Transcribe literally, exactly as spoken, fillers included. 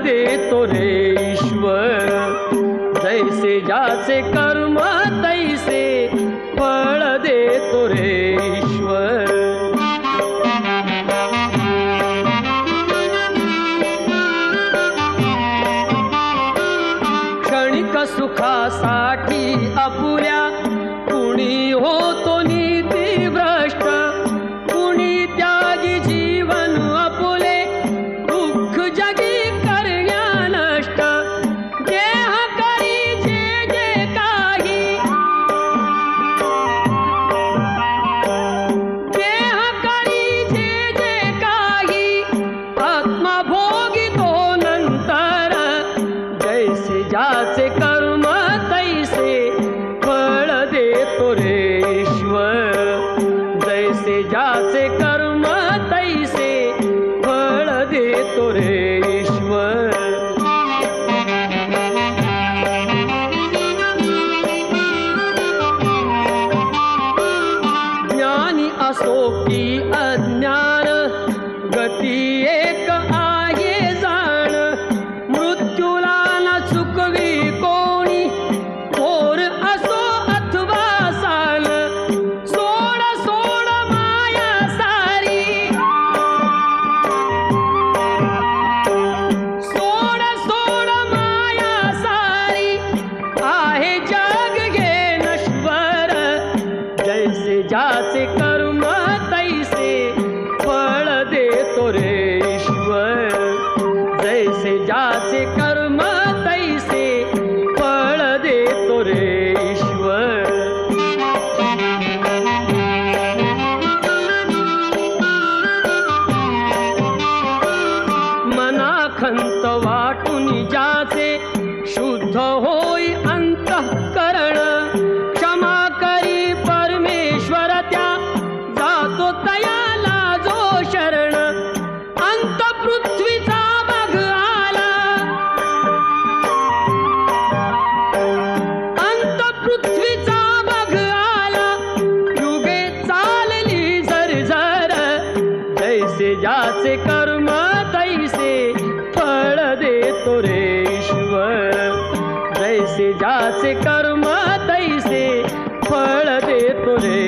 देतो रे ईश्वर. जैसे ज्याचे कर्म तैसे फळ देतो रे ईश्वर. क्षणिक सुखासाठी अपुऱ्या कुणी होतो नीती भ्रष्ट. कुणी त्यागी जीवन अपुले दुःख जगी करण्या नष्ट. देह करी जे जे काही देह करी जे जे काही आत्मा भोगितो नंतर. जैसे ज्याचे कर्म तैसे फळ देतो रे ईश्वर. जैसे ज्याचे कर्म तैसे फळ देतो रे ईश्वर. ज्ञानी असो की अज्ञान गती एक आहे जाण. मृत्यूला न चुकवी कोणी थोर असो अथवा साल. सोड सोड माया सारी सोड सोड माया सारी आहे जग घे नश्वर. जैसे ज्याचे कर्म तैसे फळ देतो रे ईश्वर. जैसे ज्याचे कर्म तैसे फळ देतो रे ईश्वर. मनाखंत वाटून ज्याचे शुद्ध होई अंतःकरण. क्षमा करी परमेश्वर त्या जातो तयाला जो शरण. अंत पृथ्वीचा बघ आला अंत पृथ्वीचा बघ आला. युगे चालली झरझर. जैसे ज्याचे कर्म तैसे फळ देतो रे ईश्वर. जैसे ज्याचे कर्म तैसे फळ देतो रे